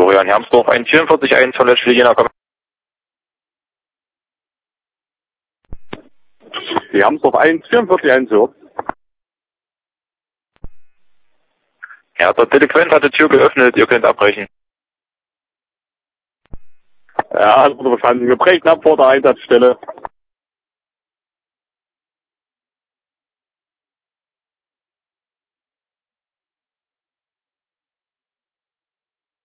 Florian Hermsdorf, 144-1 verletzte Jena. Die Hermsdorf 144-1 so. Ja, der Delinquent hat die Tür geöffnet, ihr könnt abbrechen. Ja, also verstanden. Wir brechen ab vor der Einsatzstelle.